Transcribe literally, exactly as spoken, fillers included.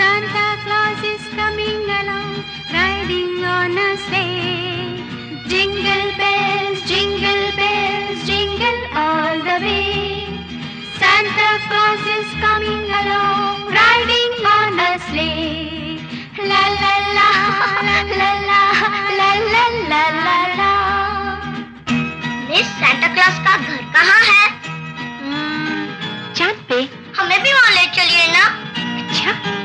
Santa Claus is coming along, riding on a sleigh. Jingle bells, jingle bells, jingle all the way. Santa Claus is coming along, riding on a sleigh. La la la, la la la, la la la la la. Miss, Santa Claus का घर कहाँ है? चाँद पे। हमें भी वहाँ ले चलिए ना। अच्छा।